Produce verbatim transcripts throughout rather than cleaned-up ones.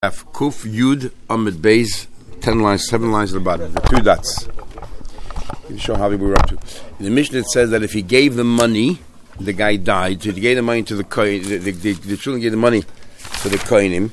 Kuf Yud Amid Beis, ten lines, seven lines at the bottom, the two dots. Let me show how we were up to. In the Mishnah it says that if he gave the money, the guy died. So he gave the money to the kohen, the, the, the, the children gave the money to the kohenim,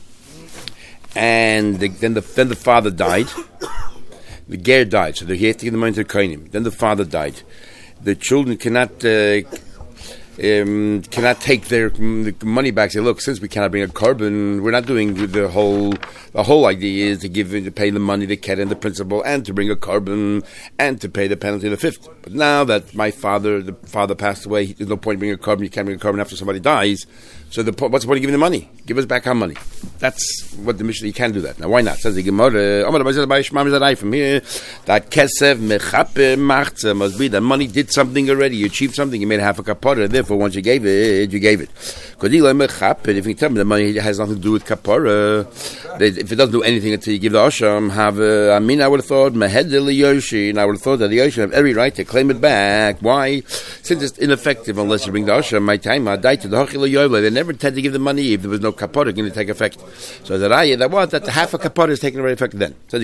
and the, then the then the father died. The ger died, so he had to give the money to the kohenim. Then the father died. The children cannot. Uh, Um, cannot take their mm, the money back. Say, look, since we cannot bring a carbon, we're not doing the whole. The whole idea is to give to pay the money, the ket and the principal, and to bring a carbon and to pay the penalty of the fifth. But now that my father, the father passed away, there's no point in bringing a carbon. You can't bring a carbon after somebody dies. So the what's the point of giving the money? Give us back our money. That's what the Mishnah. You can do that. Now, why not? Says the Gemara. From here, that kesev mechape machze must be that money did something already. You achieved something. You made half a kapara. Therefore, once you gave it, you gave it. If you tell me the money has nothing to do with kapara, if it doesn't do anything until you give the asham, have uh, I mean, I would have thought mehed liyoshi, and I would have thought that the asham have every right to claim it back. Why? Since it's ineffective unless you bring the asham. My time, I died to the hachil yoyvle. They never intend to give the money if there was no kapara going to take effect. So that I that what that the half a kapara is taking away effect then. So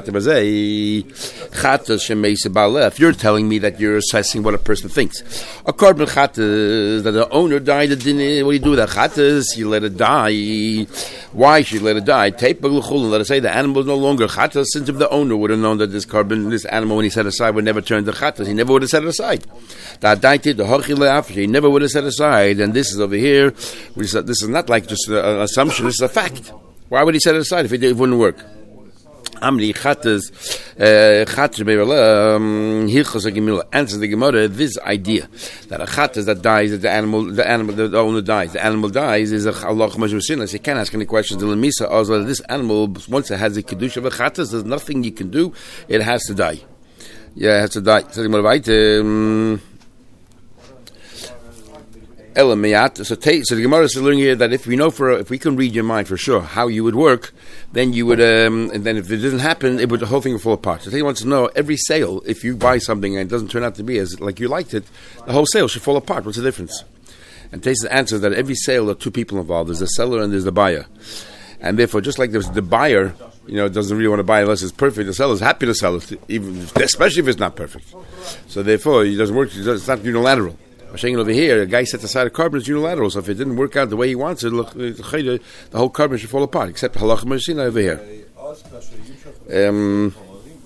if you're telling me that you're assessing what a person thinks, a carbon chatas that the owner died, what do you do with that chatas? You let it die. Why should you let it die? Tape let us say the animal is no longer chatas, since if the owner would have known that this carbon, this animal when he set aside would never turn to chatas, he never would have set it aside. That died the hachile he never would have set aside. And this is over here. This is not like just an assumption. This is a fact. Why would he set it aside if it, it wouldn't work? Amli chatas chatas beirala hilchos gemila answers the Gemara. This idea that a chatas that dies, that the animal, the animal, the owner dies, the animal dies is a halach mashur sinless. You can't ask any questions. The lemisa also this animal once it has the kedusha of a chatas, there's nothing you can do. It has to die. Yeah, it has to die. So the Gemara So, take, so the Gemara is learning here that if we know for if we can read your mind for sure how you would work, then you would um, and then if it didn't happen, it would the whole thing would fall apart. So he wants to know every sale. If you buy something and it doesn't turn out to be as like you liked it, the whole sale should fall apart. What's the difference? And Taisa's answer is that every sale there are two people involved. There's the seller and there's the buyer, and therefore just like there's the buyer, you know, doesn't really want to buy unless it's perfect. The seller is happy to sell it, even especially if it's not perfect. So therefore, it doesn't work. It's not unilateral. I'm saying over here, a guy sets aside a carbon is unilateral. So if it didn't work out the way he wants it, look, the whole carbon should fall apart. Except halacha mashina over here. Um,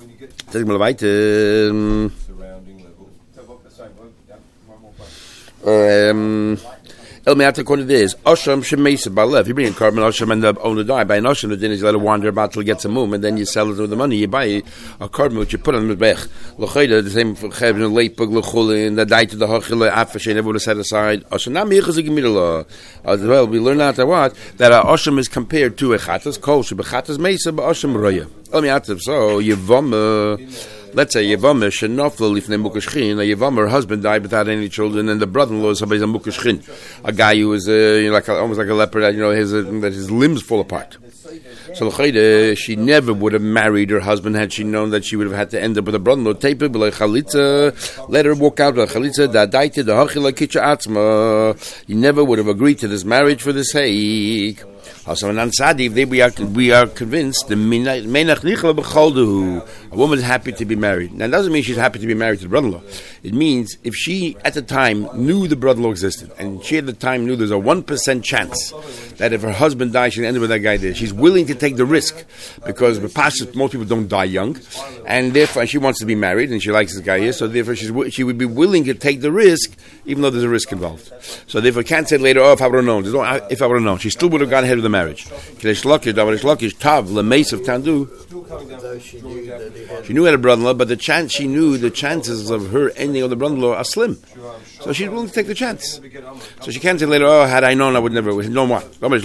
um, El me'at according to this, Asham shemeisa balev. If you bring a carbon, Asham and the owner die. By an Asham, the din is you let it wander about till it gets a mum, and then you sell it with the money. You buy a carbon which you put on the mizbech. L'chayda, the same for chevin, leipug, l'chulin, the die to the hachile, afashe, never would have set aside. Asham, now mi'echaz a as well, we learn out that what? That a Asham is compared to a chatas, kol, shebechatas meisa, but Asham roya. El me'at, so, Yevam, let's say Yevamer shenofel ifnei mukashchin. A Yevamer, her husband died without any children, and the brother-in-law is somebody's a mukashchin, a guy who was uh, you know, like a, almost like a leper that you know his uh, that his limbs fall apart. So l'chayde, she never would have married her husband had she known that she would have had to end up with a brother-in-law. Tape it, like chalitza, let her walk out with a chalitza. Da daite the hachila kitcha atzma. You never would have agreed to this marriage for this sake. Also, in Ansadi, if we are we are convinced the a woman is happy to be married. Now, it doesn't mean she's happy to be married to the brother-in-law. It means if she at the time knew the brother-in-law existed, and she at the time knew there's a one percent chance that if her husband dies, she'll end up with that guy there. She's willing to take the risk because most people don't die young, and therefore she wants to be married and she likes this guy here. So therefore, she's she would be willing to take the risk, even though there's a risk involved. So therefore, can't say later, oh, if I would have known, no, if I would have known, she still would have gone ahead with the marriage. Tav lemeis of Tandu. She knew she had a brother-in-law, but the chance she knew the chances of her ending on the brother-in-law are slim. So she's willing to take the chance. So she can't say later, oh, had I known, I would never. No more.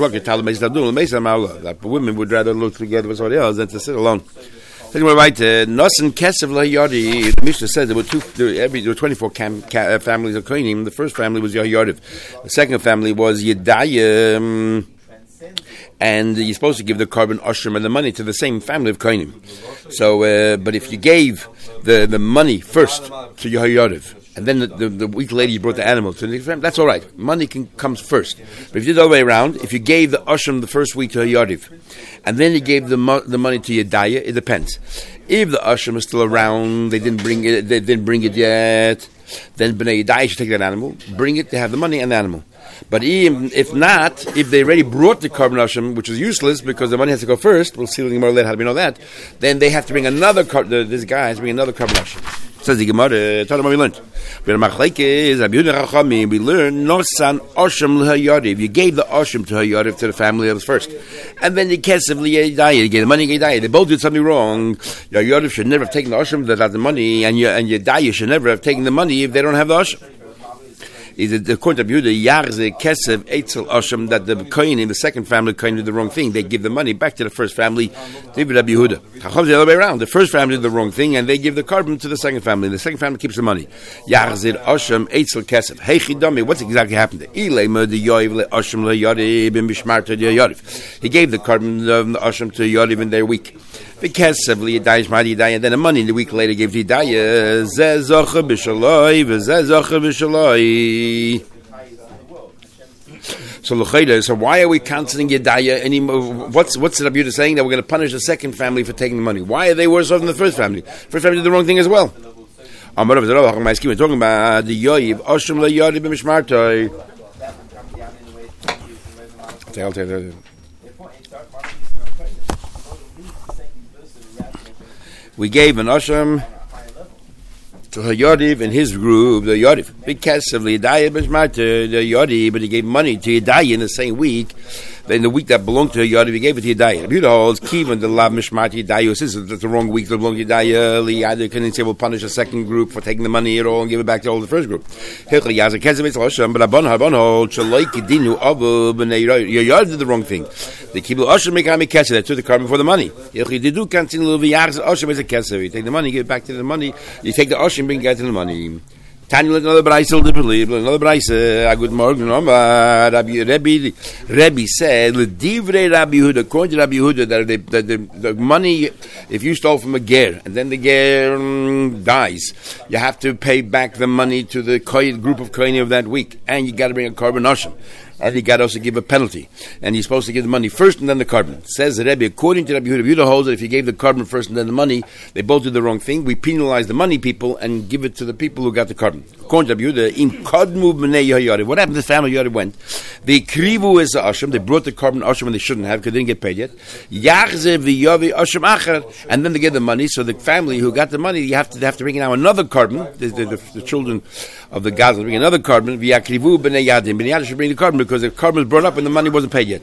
That women would rather look together with somebody else than to sit alone. Right, Nosen Kesev LaYardi. The Mishnah said there were two. There, every, there were twenty-four cam, ca, uh, families of Kohanim. The first family was Yahyardiv. The second family was Yedayim. And you're supposed to give the carbon ashram and the money to the same family of Kohanim. So, uh, but if you gave the, the money first to Yahayariv and then the, the, the week later you brought the animal to the family, that's all right. Money can, comes first. But if you did it all the way around, if you gave the Asham the first week to a Yariv, and then you gave the mo- the money to Yedaya, it depends. If the Asham is still around, they didn't bring it, they didn't bring it yet, then Bnei Yedaya should take that animal, bring it, they have the money and the animal. But even if not, if they already brought the Karban Asham, which is useless because the money has to go first, we'll see more later how do we know that, then they have to bring another, car- the, this guy has to bring another Karban Asham. Says the Gemara, tell them what we learned. We learned Nosan Asham L'Hayariv. You gave the Asham to Hayariv, to the family that was first. And then you Kesef L'Yedaya, you gave the money to Yedaya. They both did something wrong. Hayariv should never have taken the Asham that had the money, and Yedaya should never have taken the money if they don't have the Asham. Is it according to Yehuda, Yarze Kesef Eitzel Asham, that the Kohen in the second family Kohen did the wrong thing. They give the money back to the first family. They did Rabbi Yehuda. Chacham the other way around. The first family did the wrong thing, and they give the carbon to the second family. The second family keeps the money. Yarze Asham Eitzel Kesef. Hey Chidami, what's exactly happened? He gave the carbon of the Asham to Yariv in their week. Because of Yedaya, and then the money the week later gave to Yedaya. Zezocha b'shaloi, v'zezocha b'shaloi. So l'chayda, so why are we canceling Yedaya anymore? What's what's the Rabbi Yehuda saying that we're going to punish the second family for taking the money? Why are they worse off than the first family? First family did the wrong thing as well. We're talking about the Yoiv, Asham le'Yariv b'mishmartoi. I'll tell you. We gave an Asham to Hayariv in his group, the Yariv. Because of the Yedaya B'Shmarta, the Yariv, but he gave money to Yedaya in the same week. In the week that belonged to Yariv, he gave it to Yedaya. Yehuda holds, Kivan, the Lav Mishmarta Yedaya, says that's the wrong week that belonged to Yedaya. Liyada couldn't say we'll punish the second group for taking the money at all and give it back to all the first group. But Abon Habon holds, Shalai Kidinu Abu B'nei Yariv did the wrong thing. The Kibul Asham Mekami Kesser, they took the carbon for the money. You take the money, give it back to the money. You take the Asham, bring it to the money. Tanya, another Braisel to believe, another Braisel, a good morning, Rabbi Rebbe said, L'divrei Rabbi Yehuda, according to Rabbi Yehuda, that the, the, the, the money, if you stole from a ger, and then the ger um, dies, you have to pay back the money to the group of kohanim of that week, and you got to bring a carbon Asham. And you got to also give a penalty. And you're supposed to give the money first and then the carbon. Says the Rebbe, according to Rabbi Yehuda, Yehuda holds that if you gave the carbon first and then the money, they both did the wrong thing. We penalize the money people and give it to the people who got the carbon. According to Rabbi Yehuda, im kadmu b'nei Yariv. What happened to this family Yariv went? The krivu is the Asham. They brought the carbon Asham when they shouldn't have because they didn't get paid yet. Yachzev v'yavi Asham achar. And then they get the money. So the family who got the money, you have to, they have to bring now another carbon. The, the, the, the children of the Gaza bring another carbon. V'yakrivu b'nei Yadim. B'nei Yadim should bring the carbon because the carbon was brought up and the money wasn't paid yet.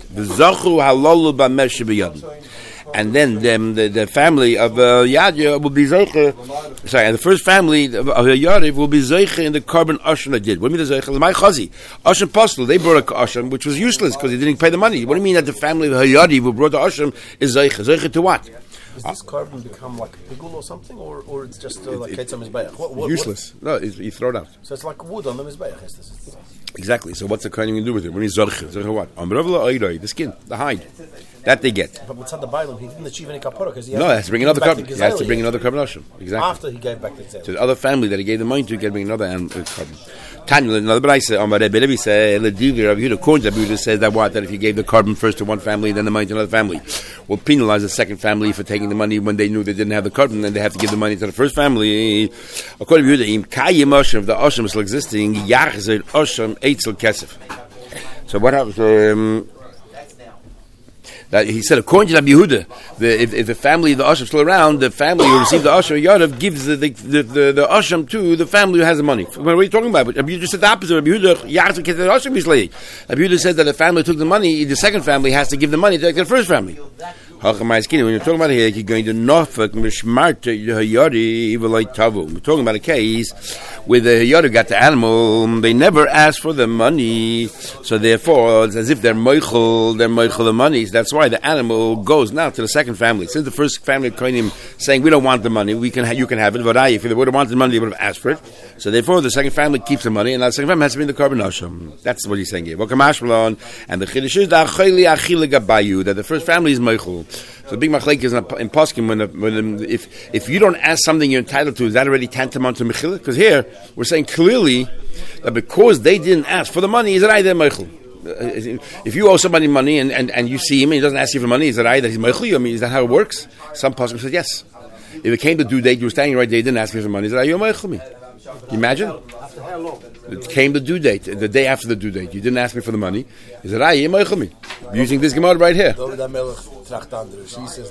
And then the, the, the family of uh, Yadya will be Zeiche. Sorry, and the first family of Yariv will be Zeiche in the carbon Asham that did. What do you mean the Zeiche? My Chazi. Asham Postel, they brought a Asham which was useless because they didn't pay the money. What do you mean that the family of Yariv who brought the Asham is Zeiche? Zeiche to what? Does this carbon become like pigul or something, or, or it's just uh, like Ketzah Mizbeach? What, what, useless. What? No, you throw it out. So it's like wood on the Mizbeach. Is this? Exactly. So what's the kohen going to do with it? When he's Zorche, Zorche what? The skin, the hide. That they get. But what's on the Bailam? He didn't achieve any kapara because he no, he has to bring another carbon. He has to bring another carbon. Exactly. After he gave back the Zayl. To the other family that he gave the money to, he can bring another um, carbon. Tanya, another Braisa, on Rebbe Levi said, L'divri Rabbi Yehuda, according to Rabbi Yehuda, says that what? That if you gave the carbon first to one family, then the money to another family, will penalize the second family for taking the money when they knew they didn't have the carbon, then they have to give the money to the first family. According to Rabbi Yehuda, im kayim Asham, if the Asham is still existing, yachzer Asham eitzel kesef. So what happens? Um, That he said, according to Rabbi Yehuda, the, if, if the family of the Asham is still around, the family who received the Asham Yadav gives the the, the, the the Asham to the family who has the money. What are you talking about? Rabbi Yehuda said the opposite. Rabbi Yehuda, Rabbi Yehuda said that the family took the money, the second family has to give the money to the first family. When you're talking about here, you're going to Norfolk, Mishmarta, Hayari, Ivalai Tavu. We're talking about a case where the Hayari got the animal, they never asked for the money, so therefore, it's as if they're Meichel, they're Meichel the money. That's why the animal goes now to the second family. Since the first family Kohanim saying, we don't want the money, we can ha- you can have it, but I, if they would have wanted the money, they would have asked for it. So therefore, the second family keeps the money, and now the second family has to be in the carbon Asham. That's what he's saying here. And the Chiddush is that the first family is Meichel. So the big machlek is in poskim when, the, when the, if if you don't ask something you're entitled to, is that already tantamount to mechila? Because here we're saying clearly that because they didn't ask for the money, is it either mechil? If you owe somebody money and, and, and you see him and he doesn't ask you for money, is it either he's mechil? I mean, is that how it works? Some poskim said yes. If it came to due date, you were standing right there, you didn't ask me for money, is it either mechil me? Can you imagine? After how long? It came the due date, the day after the due date. You didn't ask me for the money. Is it aye? Me? Using this Gemara right here. She says,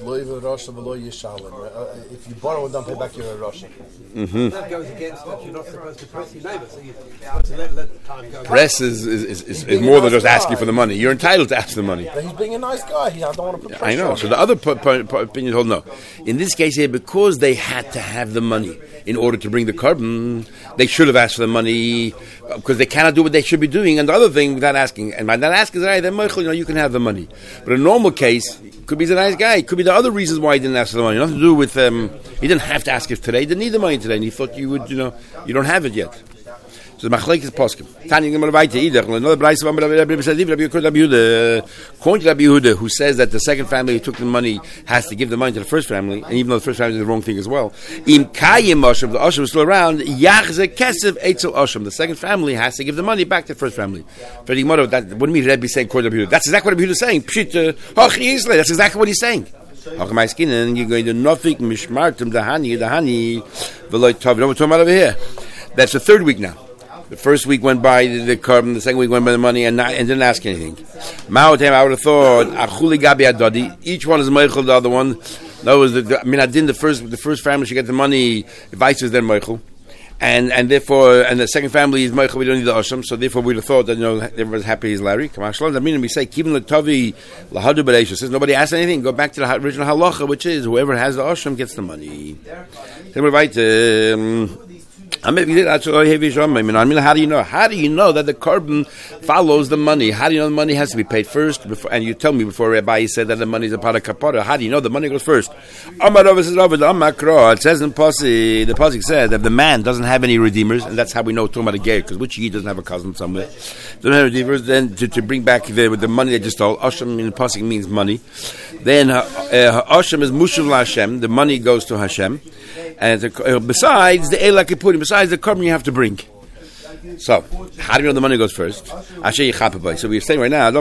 if you borrow and don't pay back, you're a Russian. Mm-hmm. That goes against that you're not supposed to press your neighbor, so you have to let, let the time go. Press is, is, is, is, is more than just asking for the money. You're entitled to ask the money. But he's being a nice guy. He, I don't want to put pressure I know. on So him. the other p- p- p- opinion hold no. In this case here, because they had to have the money in order to bring the carbon, they should have asked for the money because they cannot do what they should be doing. And the other thing, without asking, and by not asking, right, then you know you can have the money. But in a normal case, could be he's a nice guy. Could be the other reasons why he didn't ask for the money. Nothing to do with um, he didn't have to ask it today. He didn't need the money today, and he thought you would. You know, you don't have it yet. So the machlek is poskim. Tanya Gemara weiter either. Another brayse from Rabbi Rabbi Yehuda, according to Rabbi Yehuda, who says that the second family who took the money has to give the money to the first family, and even though the first family did the wrong thing as well. Im kayim Oshem, the Oshem was still around. Yachze kesef etzel Oshem. The second family has to give the money back to the first family. For the Gemara, that what do you mean Rabbi saying according to Rabbi Yehuda? That's exactly what Rabbi Yehuda is saying. Pshit, that's exactly what he's saying. How come I skin and you're going to nofik mishmartim dahani dahani v'loy tov. You know what we're talking about over here? That's the third week now. The first week went by the, the carbon, the second week went by the money, and, not, and didn't ask anything. Ma'otem, I would have thought, achuli gabi adodi. Each one is meichel, the other one. No, was the, the, I mean, I didn't. The first, the first family should get the money. Vice is then meichel, and and therefore, and the second family is meichel. We don't need the asham, so therefore we'd have thought that you know everyone's happy as Larry. Come on, shalom. I mean, we say kivin letavi lahadu b'reisha. Says nobody asked anything. Go back to the original halacha, which is whoever has the asham gets the money. Then we're right. Um, how do you know? How do you know that the carbon follows the money? How do you know the money has to be paid first? Before, and you tell me before Rabbi said that the money is a part of kapara. How do you know the money goes first? It says in Posi, the Posi says that the man doesn't have any redeemers, and that's how we know talking about a gay, because which he doesn't have a cousin somewhere. Doesn't have redeemers. Then to, to bring back the, the money they just stole. Asham in the Posi means money. Then uh, Asham is mushav Hashem. The money goes to Hashem. And uh, besides the Eila Kippurim, besides the carbon you have to bring. So, how do we know the money goes first? So we're saying right now, the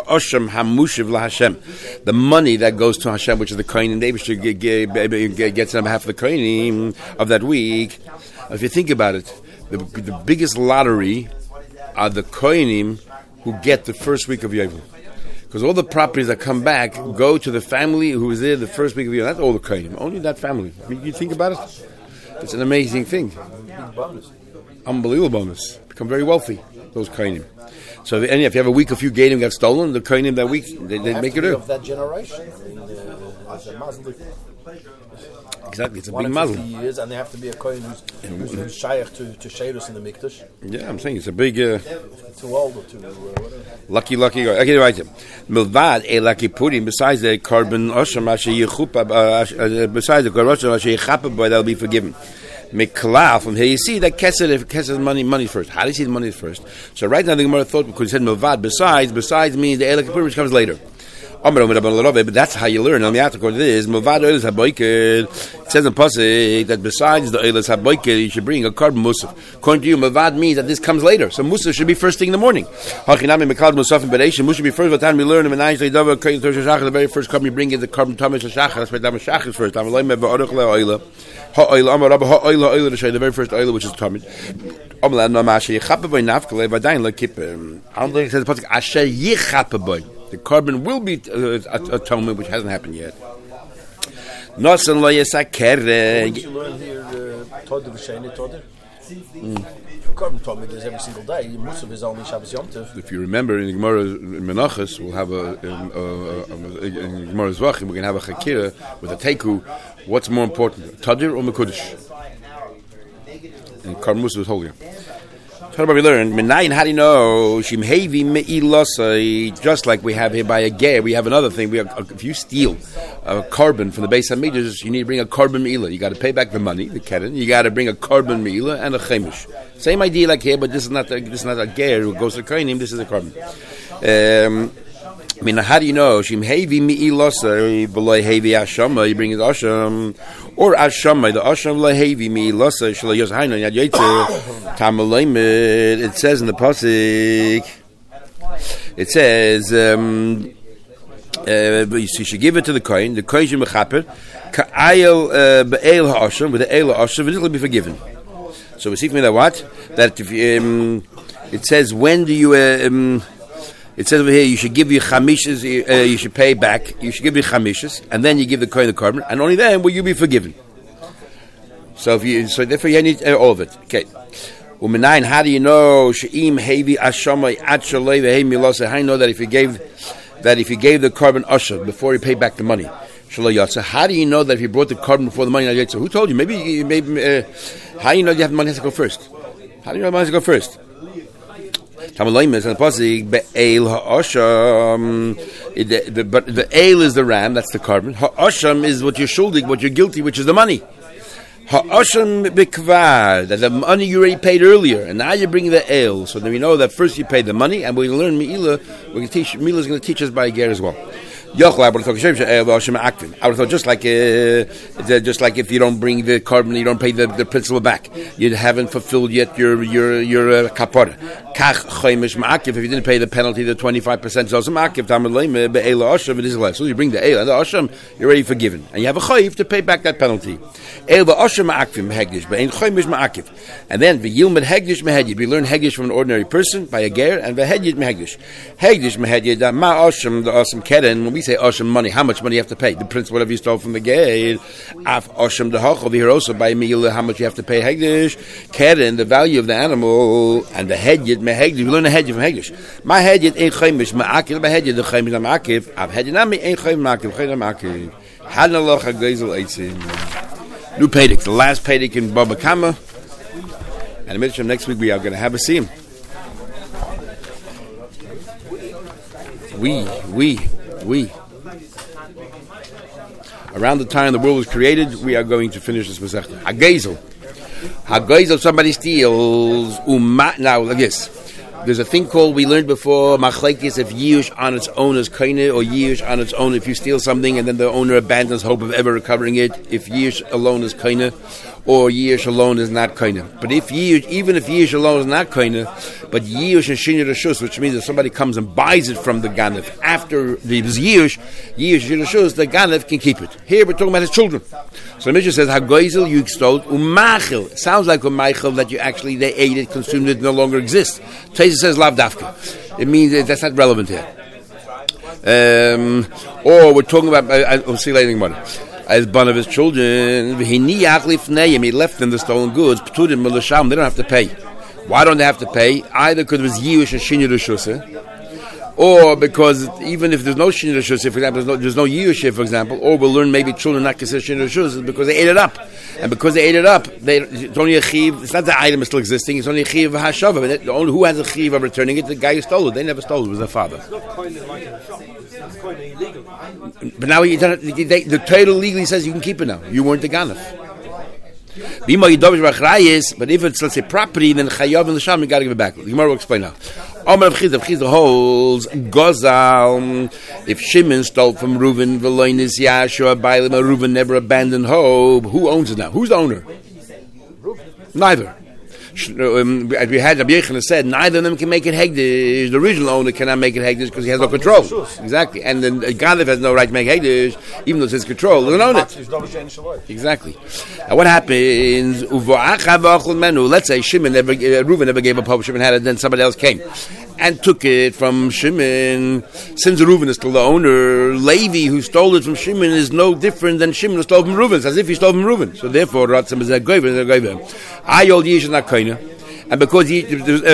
money that goes to Hashem, which is the kohen, and David should get, get, gets them half of the kohen of that week. If you think about it, the, the biggest lottery are the kohenim who get the first week of Yovel. Because all the properties that come back go to the family who was there the first week of the year. That's all the kohenim. Only that family. I mean, you think about it? It's an amazing thing. Big bonus. Unbelievable bonus. Become very wealthy, those kohenim. So if, and if you have a week, a few gedim got stolen, the kohenim that week, they, they make it up. Of that generation. I mean, uh, it's a mazel. Exactly, it's a One big and mazel. fifty years, and they have to be a kohen who's, who's, who's shaykh to, to Sheirus in the Mikdash. Yeah, I'm saying it's a big... Uh, Too old or too uh, whatever. Lucky, lucky. Okay, right. Milvad e lucky pudding. Besides the carbon osham, besides the carbon osham, that'll be forgiven. Mikla, from here you see that Kesed, Kesed money, money first. How do you see the money first? So right now the Gemara thought because he said Milvad. Besides, besides means the Elak which comes later. But that's how you learn. On the article, it is Milvad Eilas Haboiker. It says in Pasuk that besides the Eilas Haboiker, you should bring a carbon musaf. According to you, Milvad means that this comes later. So musaf should be first thing in the morning. Hachinami Mekal Musaf and Bereish. Musaf should be first. By the time we learn, the very first carbon you bring is the carbon Thomas Shachar. That's why Thomas Shachar is first. The very first oil, which is Tamid. I don't think it says the carbon will be uh, atonement, which hasn't happened yet. Nosan lo yesaker. Did you learn here Toder v'Sheni Toder? Carbon Tamid is every single day. Musaf is only Shabbos Yom Tov. If you remember in the Gemara in Menachos, we'll have a in, uh, in Gemara Zvachim, we're going to have a Chakira with a Teku. What's more important, Tadir or Mekudesh? And carbon Musaf is holy. How about we learn? Menayin, how do you know? Shimhevi me'ilasai. Just like we have here by a ger, we have another thing. We have, if you steal a carbon from the base of Midrash, you need to bring a carbon me'ilah. You got to pay back the money, the keren. You got to bring a carbon me'ilah and a chemish. Same idea like here, but this is not a, this is not a ger who goes to kohenim. This is a carbon. Um, mean, how do you know? Shim hevi mi ilasa beloy hevi ashama. You bring it asham or ashama. The asham la hevi mi ilasa shlo yos haino yad yaitze tamalaymed. It says in the pasuk. It says um, uh, you should give it to the kohen. The kohen should mechaper ka'ayel be'el ha'asham with the el ha'asham. It will be forgiven. So we see from that what that if, um, it says when do you. Uh, um, It says over here, you should give your chamishas, uh, you should pay back, you should give your chamishas, and then you give the kohen the carbon, and only then will you be forgiven. So if you, so therefore you need uh, all of it. Okay. Umenayin, how do you know, she'im hevi ashamay at shalei ve'hei milasa, how do you know that if you gave, that if you gave the carbon usher before you paid back the money, shalei yatsa, how do you know that if you brought the carbon before the money, yatsa? Who told you? Maybe, maybe, uh, how do you know you have the money has to go first? How do you know the money has to go first? Tamalayim is in the pasuk be'el ha'asham. But the ale is the ram, that's the carbon. Ha'asham is what you're shuldig, what you're guilty, which is the money. Ha'asham b'kvar, that the money you already paid earlier, and now you're bringing the ale. So then we know that first you paid the money, and we're going to learn Me'ilah. We're going to teach Me'ilah is going to teach us by Ger as well. I would have thought just like uh, just like if you don't bring the carbon, you don't pay the, the principal back. You haven't fulfilled yet your your your uh, kapara. If you didn't pay the penalty, the twenty-five percent, so you bring the ale and the asham, you're already forgiven, and you have a chayiv to pay back that penalty. And then the yilmed hegdish mehedid. We learn hegdish from an ordinary person by a ger, and the hegdish mehegdish. Hegdish mehedid that ma asham the asham keren. When we say asham money, how much money you have to pay? The prince, whatever you stole from the ger. Af asham the hach over here also by meila, how much you have to pay hegdish keren, the value of the animal, and the hegdish mehegdish. We learn the hegdish from hegdish. My hegdish ain't chaymish ma'akiv. My hegdish the chaymish ma'akiv. Av hegdish nami ain't chaymish ma'akiv. Chaymish ma'akiv. Hanaloch hagezel eitzim. New Pedic, the last Pedic in Baba Kama. And Mitzvah next week we are going to have a sim. We, we, we. Around the time the world was created, we are going to finish this Masechta. Hagezel. Hagezel, somebody steals. Uma, now, like this. There's a thing called, we learned before, machlekes, if yish on its own is kaineh, or yish on its own if you steal something and then the owner abandons hope of ever recovering it, if yish alone is kaineh, or yish alone is not kaineh. But if yish, even if yish alone is not kaineh, but yish and shinya reshus, which means if somebody comes and buys it from the ganef after the yish, yish and reshus, the ganef can keep it. Here we're talking about his children. So the Mishnah says, hagoizel, you extolled, umachil. It sounds like umachil that you actually, they ate it, consumed it, no longer exists. It says lav dafka. It means that that's not relevant here. Um, or we're talking about, I, I'll see later about it. As one of his children, he left them the stolen goods, they don't have to pay. Why don't they have to pay? Either because it was Yiush and Shinya Rishusah, or because even if there's no Shinya Rishusah, for example, there's no, there's no Yiush, for example, or we'll learn maybe children not considered Shinya Rishusah because they ate it up. And because they ate it up, they, it's only a chiv. It's not the item is still existing. It's only a chiv of hashava. The only who has a chiv of returning it, the guy who stole it. They never stole it. It was their father. It's not kind of like in a shop. It's kind of illegal. But now you don't, they, the title legally says you can keep it now. You weren't the ganef. But if it's, let's say, property, then chayav and l'sham, you got to give it back. The Gemara will explain now. Omer of Chizah, Chizah holds Gozal. If Shimon stole from Reuven, Veloinis Yashua, Bailim, Reuven never abandoned hope. Who owns it now? Who's the owner? Neither. Um, as we had, Rabbi Yechon said, neither of them can make it hegdish. The original owner cannot make it hegdish because he has no control. Exactly. And then Ganav has no right to make hegdish, even though it's his control. Doesn't own it. Exactly. Now what happens? Let's say Shimon never, uh, Reuven never gave up hope. Shimon had it, then somebody else came and took it from Shimon. Since Reuven is still the owner, Levi, who stole it from Shimon, is no different than Shimon who stole from Reuven. It's as if he stole from Reuven. So therefore, Ratzim is a goyver, is a goyver. Ayol Yish is not kainah. And because Yish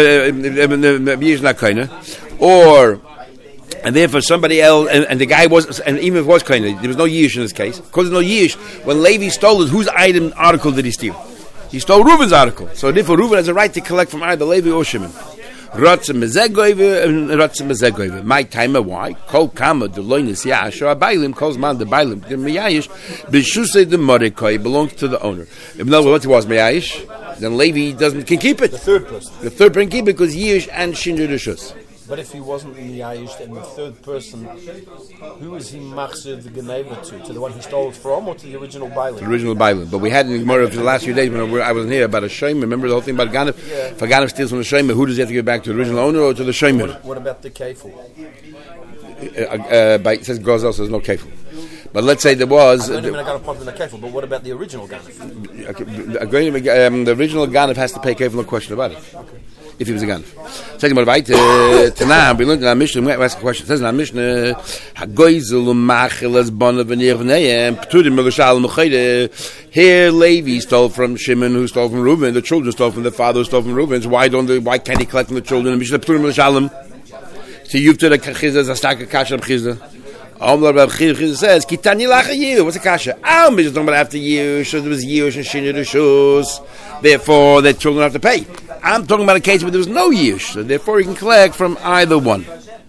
is not kainah, or and therefore somebody else, and, and the guy was, and even if it was kainah, there was no Yish in this case. Because there's no Yish, when Levi stole it, whose item, article did he steal? He stole Reuven's article. So therefore, Reuven has a right to collect from either Levi or Shimon. Ratzim mezegoyve and ratzim mezegoyve. My timer, why? Kol kama the loinus yasher abailim calls man the bailim the meyayish b'shusay the modekai belongs to the owner. If no what was meyayish, then Levi doesn't can keep it. The third person. The third person can keep it because yish and shindu rishus. But if he wasn't Miyayish, and the third person, who is he machzir the Geneva to? To the one he stole it from, or to the original Bailing? The original Bailing. But we had in the Gemara for the last few days when I wasn't here about a Shomer. Remember the whole thing about Ganef? Yeah. If a Ganef steals from the Shomer, who does he have to give back to? The original owner or to the Shomer? What, what about the Kefil? Uh, uh, by, it says Gozel, so there's no kefil. But let's say there was. I don't even got a part in the kefil, but what about the original Ganef? Okay, um, the original Ganef has to pay kefil, no question about it. Okay. If he was a Ganef. Second, about uh, Tanah, we learned in our Mishnah, we ask a question. It says in our Mishnah, Hagoizel umachel as bonav v'nirvneim, p'tudim melashal m'chayde. Here Levi stole from Shimon, who stole from Reuben. The children stole from the father, who stole from Reuben. So why don't they, why can't he collect from the children? Mishnah p'tudim melashalim. So you've to the Chizah, Zastak Kasha Chizah. Omar Rab Chizah says, Kitani Lacha Yew. What's a Kasha? I'm just talking about after Yew, so there was Yew and Shinir the shoes. Therefore, the children have to pay. I'm talking about a case where there was no Yew, so therefore you can collect from either one.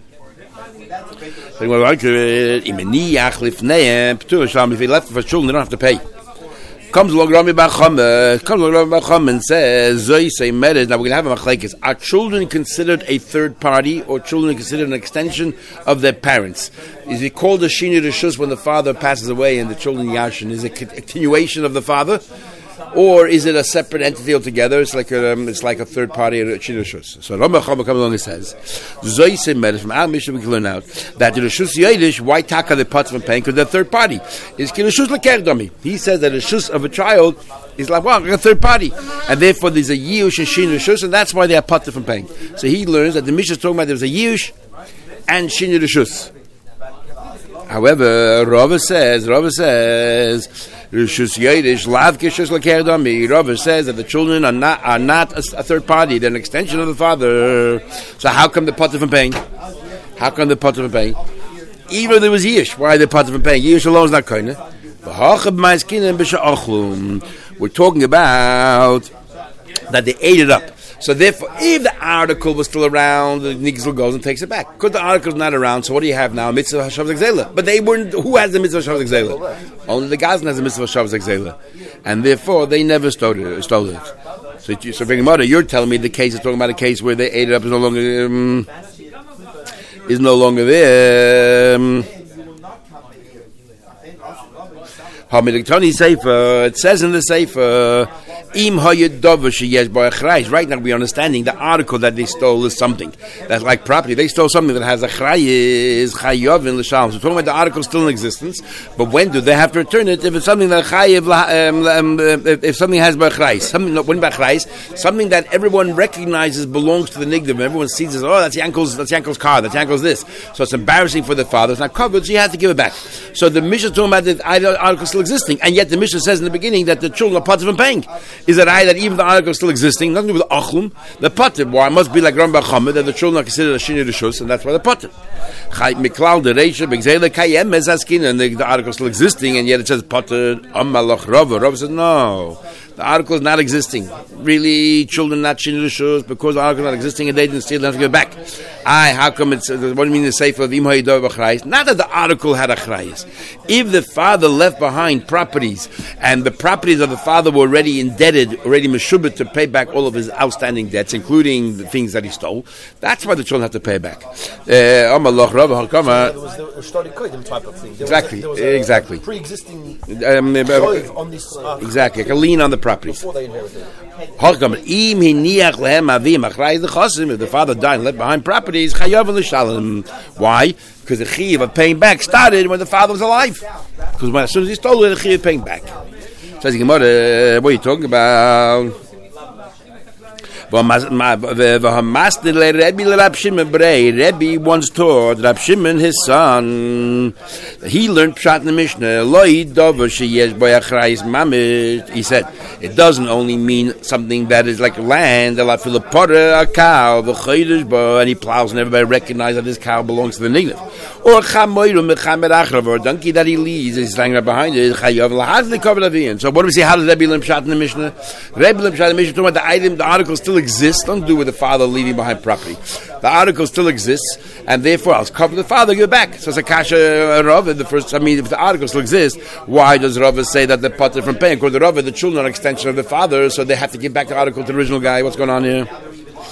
If he left for children, they don't have to pay. Comes along Rami Bar Chama, comes along Rami Bar Chama and says, Zoy say mered. Now we're going to have a machlekes. Are children considered a third party, or children considered an extension of their parents? Is it called a shini reshus when the father passes away and the children yashin? Is it a continuation of the father, or is it a separate entity altogether? It's like a, um, it's like a third party, a shini reshus. So Rami Bar Chama comes along and says, Zoy say mered. From our mission we can learn out that the reshus yedish, why taka the pots from paying? Because they're third party. Is reshus lekerdami. He says that the reshus of a child is like, well, like a third party, and therefore there's a yiush and shin reshus, and that's why they are potter from paying. So he learns that the Mishnah is talking about there's a yiush and shin reshus. However, Rava says, Rava says, reshus yedish lav kishus lekerdami. Rava says that the children are not are not a, a third party; they're an extension of the father. So how come the potter from paying? How come the potter from paying? Even though there was yiush, why are they potter from paying? Yiush alone is not koine. We're talking about that they ate it up. So therefore, if the article was still around, the nigzel goes and takes it back. Because the article's not around, so what do you have now? Mitzvah Hashav's Exela. But they weren't. Who has the Mitzvah Hashav's Exela? Only the Gazan has the Mitzvah Hashav's Exela, and therefore they never stole it. Stole it. So, so bring mother, you're telling me the case is talking about a case where they ate it up is no longer um, is no longer there. Um, It says in the Sefer, right now we're understanding the article that they stole is something that's like property. They stole something that has a chrayis chayav in l'shalom. So we're talking about the article still in existence, but when do they have to return it? If it's something that chayav, um, um, if something has b'chrayis, something not when b'chrayis, something that everyone recognizes belongs to the nigdim, everyone sees it. Oh, that's Yankel's, that's Yankel's car, that's Yankel's this. So it's embarrassing for the father. It's not covered, so he has to give it back. So the Mishnah is talking about the article still existing, and yet the Mishnah says in the beginning that the children are potter from paying. Is it right that even the article is still existing, nothing to do with the achlum, the potter? Why it must be like Rambam Chama that the children are considered a shini reshus, and that's why the potter. Miklal the reisha b'gzeila kayem mezaskin, and the article is still existing, and yet it says potter amalach Rava. Rava says no. The article is not existing. Really, children not shini reshus because the article is not existing and they didn't steal, they have to give it back. Aye, how come it's, what do you mean the sefer of imhay dov achrayis? Not that the article had achrayis. If the father left behind properties and the properties of the father were already indebted, already meshubet to pay back all of his outstanding debts, including the things that he stole, that's why the children have to pay back. Uh, exactly, was a, exactly. Pre-existing um, uh, on this, uh, exactly, like a lien on the properties. Before they inherited. If the father died and left behind properties, why? Because the chiyuv of paying back started when the father was alive. Because when, as soon as he stole it, the chiyuv of paying back. Says the Gemara, what are you talking about? Rebbe once taught Rab Shimon, his son, he learned Pshat in the Mishnah. He said, it doesn't only mean something that is like land, a cow, and he plows and everybody recognizes that this cow belongs to the nignav. Or a donkey that he leads, he's standing right behind it. So what do we say? How does Rebbe learn Pshat in the Mishnah? Rebbe learned Pshat in the Mishnah talking about the item, the article still exists. Don't do with the father leaving behind property. The article still exists, and therefore I'll cover the father, give it back. So it's a kasha Rav in the first. I mean, if the article still exists, why does Rav say that the potter from paying? According to Rav, the children are an extension of the father, so they have to give back the article to the original guy. What's going on here?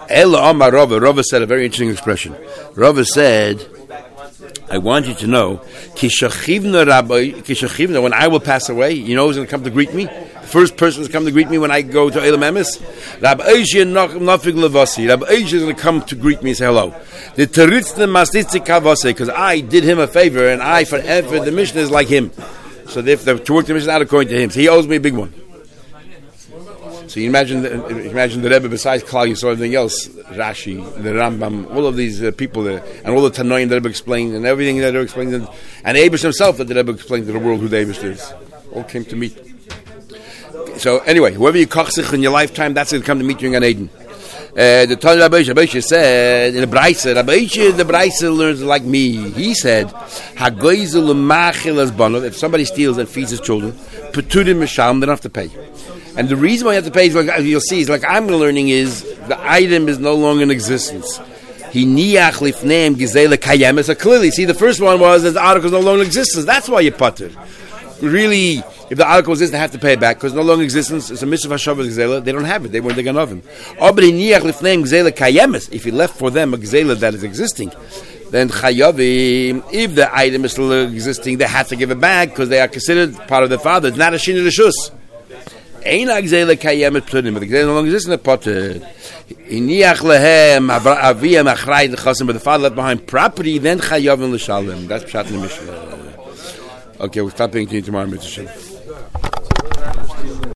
Ela Amar Rava. Rava said a very interesting expression. Rava said, I want you to know, Kishachivna Rabbi, Kishachivna, when I will pass away, you know who's going to come to greet me? The first person to come to greet me when I go to Elam Emes? Rabbi Eishia Nafig Levasi. Rabbi Eishia is going to come to greet me and say hello. The Teritzna Mastitzi Kavase, because I did him a favor, and I, forever, the Mishnah is like him. So if the, to work the Mishnah out according to him, so he owes me a big one. So you imagine, the, imagine the Rebbe besides Klal Yisrael, everything else, Rashi, the Rambam, all of these uh, people, uh, and all the Tanoim that Rebbe explained, and everything that Rebbe explained, and, and Abish himself that the Rebbe explained to the world who the Abish is, all came to meet. So anyway, whoever you kochzich in your lifetime, that's going to come to meet you in Gan Eden. Uh, the Tanya Rabbi Yisrael said in the Braisa, Rabbi Yisrael, the Braisa learns like me. He said, "Hagoizel machil as banov." If somebody steals and feeds his children, petudim misham, they don't have to pay. And the reason why you have to pay is, like you'll see, is like I'm learning is the item is no longer in existence. He niach lifneim gizela kayemes. So clearly, see, the first one was that the article is no longer in existence. That's why you putter. Really, if the article exists, they have to pay it back because no longer in existence. It's a mitzvah hashavas gizela. They don't have it. They weren't going to have him. But he niach lifneim gizela kayemes. If he left for them a gizela that is existing, then chayavim, if the item is still existing, they have to give it back because they are considered part of the father. It's not a shin reshus. Ein agzele kayemet ptunim, but the gzele no longer exists in the potter. Iniach lehem aviyam achrayit lechasim, but the father left behind property, then chayavim l'shalem. That's pshat in the Mishnah. Okay, we'll stop paying to you tomorrow, Mitzvah.